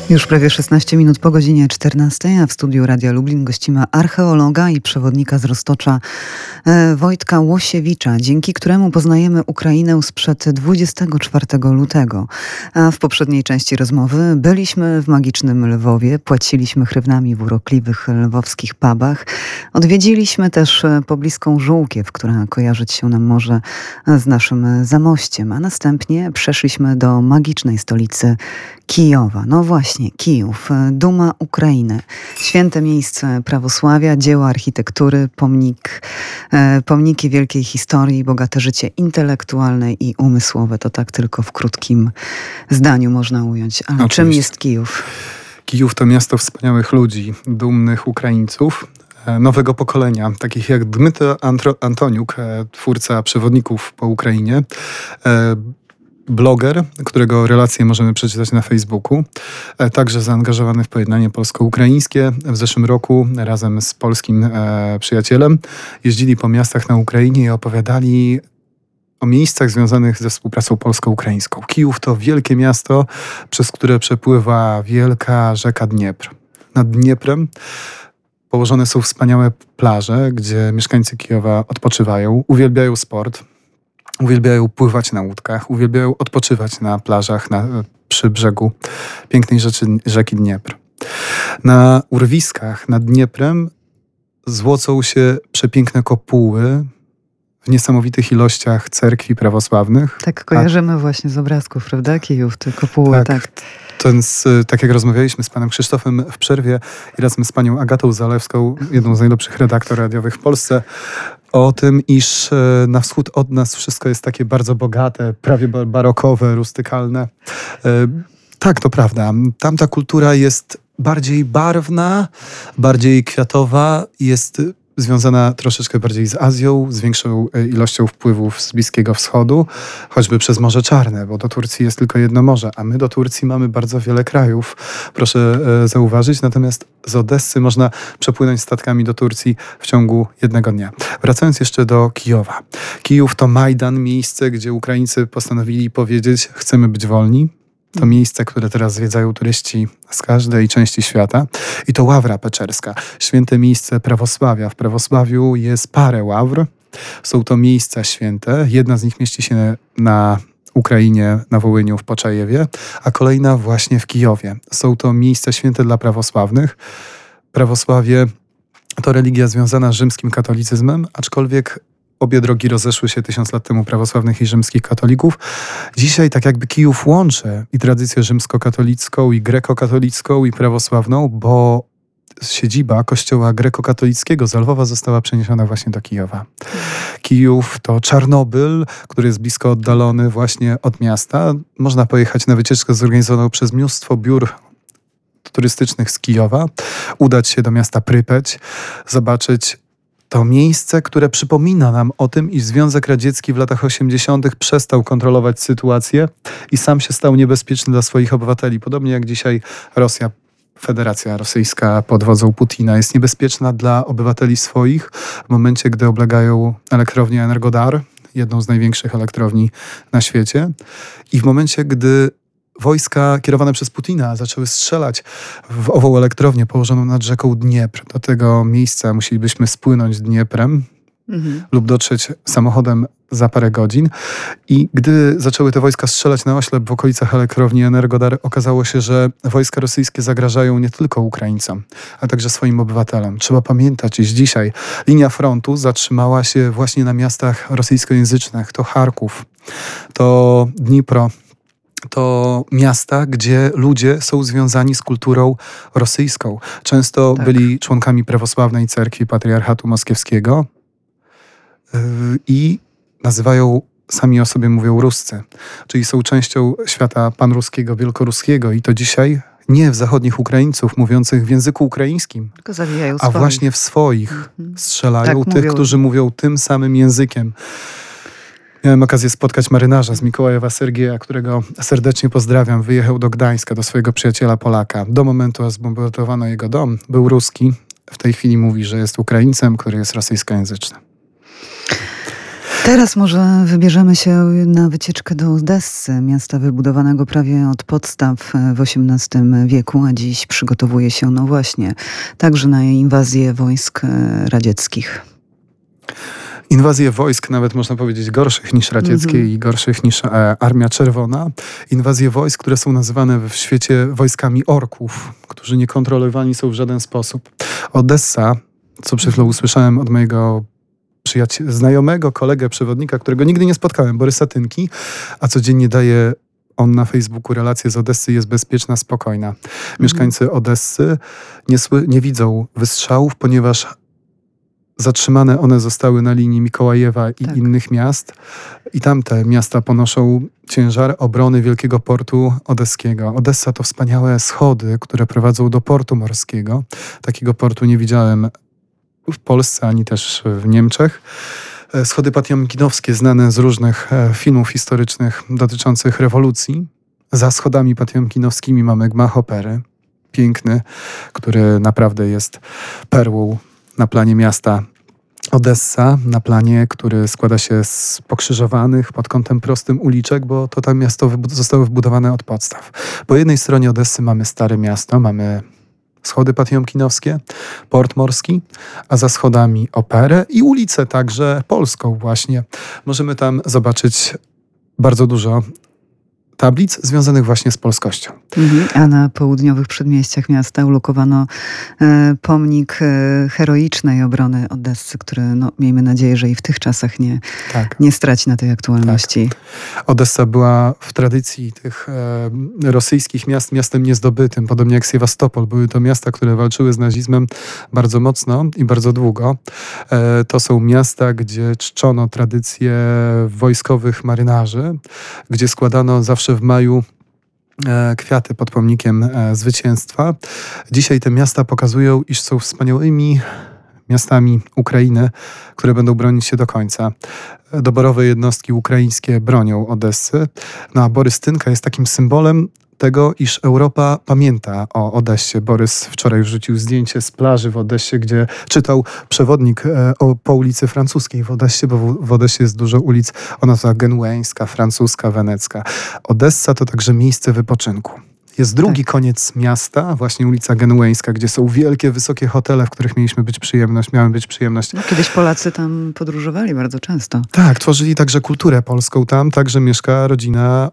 Już prawie 16 minut po godzinie 14, a w studiu Radia Lublin gościmy archeologa i przewodnika z Roztocza Wojtka Łosiewicza, dzięki któremu poznajemy Ukrainę sprzed 24 lutego. A w poprzedniej części rozmowy byliśmy w magicznym Lwowie, płaciliśmy hrywnami w urokliwych lwowskich pubach. Odwiedziliśmy też pobliską Żółkiew, która kojarzyć się nam może z naszym Zamościem, a następnie przeszliśmy do magicznej stolicy Kijowa. No właśnie, Kijów, duma Ukrainy, święte miejsce prawosławia, dzieła architektury, pomniki wielkiej historii, bogate życie intelektualne i umysłowe. To tak tylko w krótkim zdaniu można ująć. Ale Oczywiście. czym jest Kijów? Kijów to miasto wspaniałych ludzi, dumnych Ukraińców, nowego pokolenia, takich jak Dmytro Antoniuk, twórca przewodników po Ukrainie, bloger, którego relacje możemy przeczytać na Facebooku, także zaangażowany w pojednanie polsko-ukraińskie. W zeszłym roku razem z polskim przyjacielem jeździli po miastach na Ukrainie i opowiadali o miejscach związanych ze współpracą polsko-ukraińską. Kijów to wielkie miasto, przez które przepływa wielka rzeka Dniepr. Nad Dnieprem położone są wspaniałe plaże, gdzie mieszkańcy Kijowa odpoczywają, uwielbiają sport, uwielbiają pływać na łódkach, uwielbiają odpoczywać na plażach przy brzegu pięknej rzeki Dniepr. Na urwiskach nad Dnieprem złocą się przepiękne kopuły w niesamowitych ilościach cerkwi prawosławnych. Tak kojarzymy właśnie z obrazków, prawda? Kijów, te kopuły, tak. Tak jak rozmawialiśmy z panem Krzysztofem w przerwie i razem z panią Agatą Zalewską, jedną z najlepszych redaktor radiowych w Polsce, o tym, iż na wschód od nas wszystko jest takie bardzo bogate, prawie barokowe, rustykalne. Tak, to prawda. Tamta kultura jest bardziej barwna, bardziej kwiatowa, jest związana troszeczkę bardziej z Azją, z większą ilością wpływów z Bliskiego Wschodu, choćby przez Morze Czarne, bo do Turcji jest tylko jedno morze, a my do Turcji mamy bardzo wiele krajów, proszę zauważyć. Natomiast z Odessy można przepłynąć statkami do Turcji w ciągu jednego dnia. Wracając jeszcze do Kijowa. Kijów to Majdan, miejsce, gdzie Ukraińcy postanowili powiedzieć: chcemy być wolni. To miejsce, które teraz zwiedzają turyści z każdej części świata. I to Ławra Peczerska, święte miejsce prawosławia. W prawosławiu jest parę ławr. Są to miejsca święte. Jedna z nich mieści się na Ukrainie, na Wołyniu, w Poczajewie, a kolejna właśnie w Kijowie. Są to miejsca święte dla prawosławnych. Prawosławie to religia związana z rzymskim katolicyzmem, aczkolwiek obie drogi rozeszły się 1000 lat temu, prawosławnych i rzymskich katolików. Dzisiaj tak jakby Kijów łączy i tradycję rzymskokatolicką, i grekokatolicką, i prawosławną, bo siedziba kościoła grekokatolickiego z Lwowa została przeniesiona właśnie do Kijowa. Kijów to Czarnobyl, który jest blisko oddalony właśnie od miasta. Można pojechać na wycieczkę zorganizowaną przez mnóstwo biur turystycznych z Kijowa, udać się do miasta Prypeć, zobaczyć to miejsce, które przypomina nam o tym, iż Związek Radziecki w latach 80. przestał kontrolować sytuację i sam się stał niebezpieczny dla swoich obywateli. Podobnie jak dzisiaj Rosja, Federacja Rosyjska pod wodzą Putina jest niebezpieczna dla obywateli swoich w momencie, gdy oblegają elektrownię Energodar, jedną z największych elektrowni na świecie, i w momencie, gdy wojska kierowane przez Putina zaczęły strzelać w ową elektrownię położoną nad rzeką Dniepr. Do tego miejsca musielibyśmy spłynąć Dnieprem lub dotrzeć samochodem za parę godzin. I gdy zaczęły te wojska strzelać na oślep w okolicach elektrowni Energodar, okazało się, że wojska rosyjskie zagrażają nie tylko Ukraińcom, a także swoim obywatelom. Trzeba pamiętać, iż dzisiaj linia frontu zatrzymała się właśnie na miastach rosyjskojęzycznych. To Charków, to Dnipro. To miasta, gdzie ludzie są związani z kulturą rosyjską. Często byli członkami prawosławnej cerkwi Patriarchatu Moskiewskiego i nazywają, sami o sobie mówią, Ruscy. Czyli są częścią świata panruskiego, wielkoruskiego i to dzisiaj nie w zachodnich Ukraińców mówiących w języku ukraińskim, Tylko zabijają a swoich. właśnie w swoich strzelają Tak tych, mówią. którzy mówią tym samym językiem. Miałem okazję spotkać marynarza z Mikołajewa Sergieja, którego serdecznie pozdrawiam. Wyjechał do Gdańska, do swojego przyjaciela Polaka. Do momentu, aż zbombardowano jego dom, był ruski. W tej chwili mówi, że jest Ukraińcem, który jest rosyjskojęzyczny. Teraz może wybierzemy się na wycieczkę do Odessy, miasta wybudowanego prawie od podstaw w XVIII wieku, a dziś przygotowuje się, no właśnie, także na inwazję wojsk radzieckich. Inwazje wojsk, nawet można powiedzieć gorszych niż radzieckie i gorszych niż Armia Czerwona. Inwazje wojsk, które są nazywane w świecie wojskami orków, którzy nie kontrolowani są w żaden sposób. Odessa, co przed chwilą usłyszałem od mojego znajomego, kolegę, przewodnika, którego nigdy nie spotkałem, Borysa Tynki, a codziennie daje on na Facebooku relację z Odessy, jest bezpieczna, spokojna. Mieszkańcy Odessy nie widzą wystrzałów, ponieważ zatrzymane one zostały na linii Mikołajewa i innych miast. I tamte miasta ponoszą ciężar obrony wielkiego portu odeskiego. Odessa to wspaniałe schody, które prowadzą do portu morskiego. Takiego portu nie widziałem w Polsce, ani też w Niemczech. Schody Patiomkinowskie, znane z różnych filmów historycznych dotyczących rewolucji. Za schodami Patiomkinowskimi mamy gmach opery. Piękny, który naprawdę jest perłą na planie miasta Odessa, na planie, który składa się z pokrzyżowanych pod kątem prostym uliczek, bo to tam miasto zostało wybudowane od podstaw. Po jednej stronie Odessy mamy Stare Miasto, mamy schody Patiomkinowskie, port morski, a za schodami operę i ulicę także polską właśnie. Możemy tam zobaczyć bardzo dużo tablic związanych właśnie z polskością. A na południowych przedmieściach miasta ulokowano pomnik heroicznej obrony Odessy, który, no, miejmy nadzieję, że i w tych czasach nie straci na tej aktualności. Tak. Odessa była w tradycji tych rosyjskich miast miastem niezdobytym, podobnie jak Sewastopol. Były to miasta, które walczyły z nazizmem bardzo mocno i bardzo długo. To są miasta, gdzie czczono tradycje wojskowych marynarzy, gdzie składano zawsze w maju kwiaty pod pomnikiem zwycięstwa. Dzisiaj te miasta pokazują, iż są wspaniałymi miastami Ukrainy, które będą bronić się do końca. Doborowe jednostki ukraińskie bronią Odessy. No a Borys Tynka jest takim symbolem tego, iż Europa pamięta o Odessie. Borys wczoraj wrzucił zdjęcie z plaży w Odessie, gdzie czytał przewodnik po ulicy Francuskiej w Odessie, bo w Odessie jest dużo ulic, ona nazywa genueńska, francuska, wenecka. Odessa to także miejsce wypoczynku. Jest drugi koniec miasta, właśnie ulica Genueńska, gdzie są wielkie, wysokie hotele, w których miałem być przyjemność. No, kiedyś Polacy tam podróżowali bardzo często. Tak, tworzyli także kulturę polską tam. Także mieszka rodzina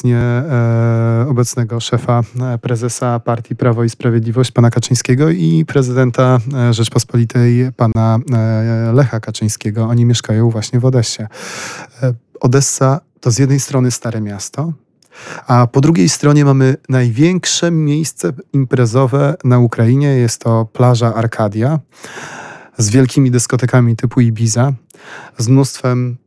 obecnego szefa, prezesa partii Prawo i Sprawiedliwość, pana Kaczyńskiego i prezydenta Rzeczpospolitej, pana Lecha Kaczyńskiego. Oni mieszkają właśnie w Odessie. Odessa to z jednej strony Stare Miasto, a po drugiej stronie mamy największe miejsce imprezowe na Ukrainie. Jest to plaża Arkadia z wielkimi dyskotekami typu Ibiza, z mnóstwem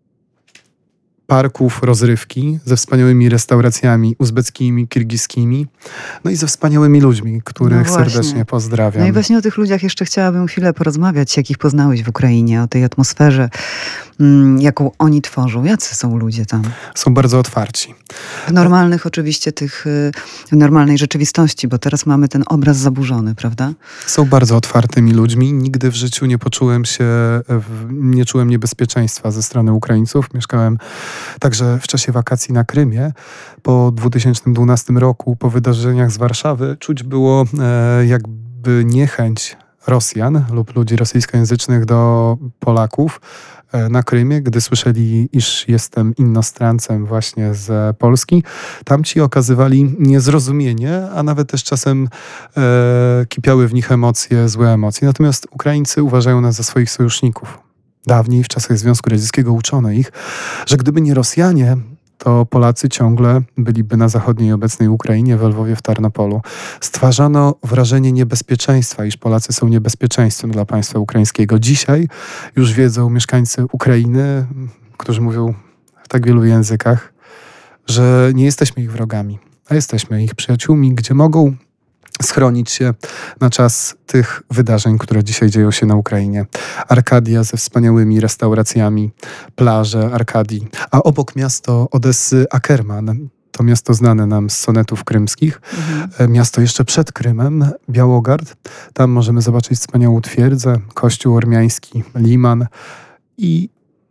parków rozrywki, ze wspaniałymi restauracjami uzbeckimi, kirgiskimi, no i ze wspaniałymi ludźmi, których serdecznie pozdrawiam. No i właśnie o tych ludziach jeszcze chciałabym chwilę porozmawiać, jak ich poznałeś w Ukrainie, o tej atmosferze, jaką oni tworzą. Jacy są ludzie tam? Są bardzo otwarci. W normalnych oczywiście w normalnej rzeczywistości, bo teraz mamy ten obraz zaburzony, prawda? Są bardzo otwartymi ludźmi. Nigdy w życiu nie czułem niebezpieczeństwa ze strony Ukraińców. Mieszkałem także w czasie wakacji na Krymie. Po 2012 roku, po wydarzeniach z Warszawy, czuć było jakby niechęć Rosjan lub ludzi rosyjskojęzycznych do Polaków na Krymie, gdy słyszeli, iż jestem innostrancem właśnie z Polski. Tamci okazywali niezrozumienie, a nawet też czasem kipiały w nich złe emocje. Natomiast Ukraińcy uważają nas za swoich sojuszników. Dawniej, w czasach Związku Radzieckiego, uczono ich, że gdyby nie Rosjanie, to Polacy ciągle byliby na zachodniej obecnej Ukrainie, w Lwowie, w Tarnopolu. Stwarzano wrażenie niebezpieczeństwa, iż Polacy są niebezpieczeństwem dla państwa ukraińskiego. Dzisiaj już wiedzą mieszkańcy Ukrainy, którzy mówią w tak wielu językach, że nie jesteśmy ich wrogami, a jesteśmy ich przyjaciółmi, gdzie mogą schronić się na czas tych wydarzeń, które dzisiaj dzieją się na Ukrainie. Arkadia ze wspaniałymi restauracjami, plaże Arkadii, a obok miasto Odessy Akerman. To miasto znane nam z sonetów krymskich. Miasto jeszcze przed Krymem, Białogard. Tam możemy zobaczyć wspaniałą twierdzę, kościół ormiański, liman i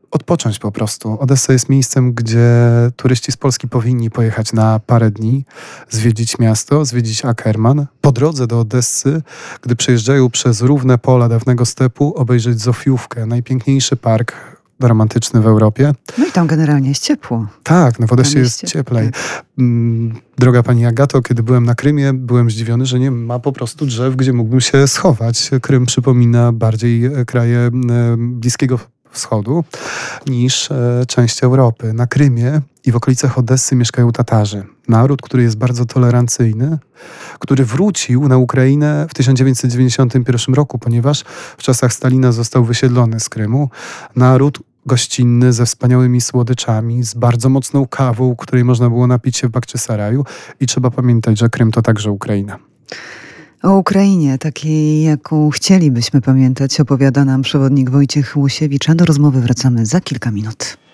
odpocząć po prostu. Odessa jest miejscem, gdzie turyści z Polski powinni pojechać na parę dni, zwiedzić miasto, zwiedzić Ackerman. Po drodze do Odessy, gdy przejeżdżają przez równe pola dawnego stepu, obejrzeć Zofiówkę, najpiękniejszy park romantyczny w Europie. No i tam generalnie jest ciepło. Tak, no w Odessie Tam jest cieplej. Droga pani Agato, kiedy byłem na Krymie, byłem zdziwiony, że nie ma po prostu drzew, gdzie mógłbym się schować. Krym przypomina bardziej kraje Bliskiego Wschodu niż część Europy. Na Krymie i w okolicach Odessy mieszkają Tatarzy. Naród, który jest bardzo tolerancyjny, który wrócił na Ukrainę w 1991 roku, ponieważ w czasach Stalina został wysiedlony z Krymu. Naród gościnny, ze wspaniałymi słodyczami, z bardzo mocną kawą, której można było napić się w Bakczysaraju. I trzeba pamiętać, że Krym to także Ukraina. O Ukrainie, takiej jaką chcielibyśmy pamiętać, opowiada nam przewodnik Wojciech Łosiewicz. A do rozmowy wracamy za kilka minut.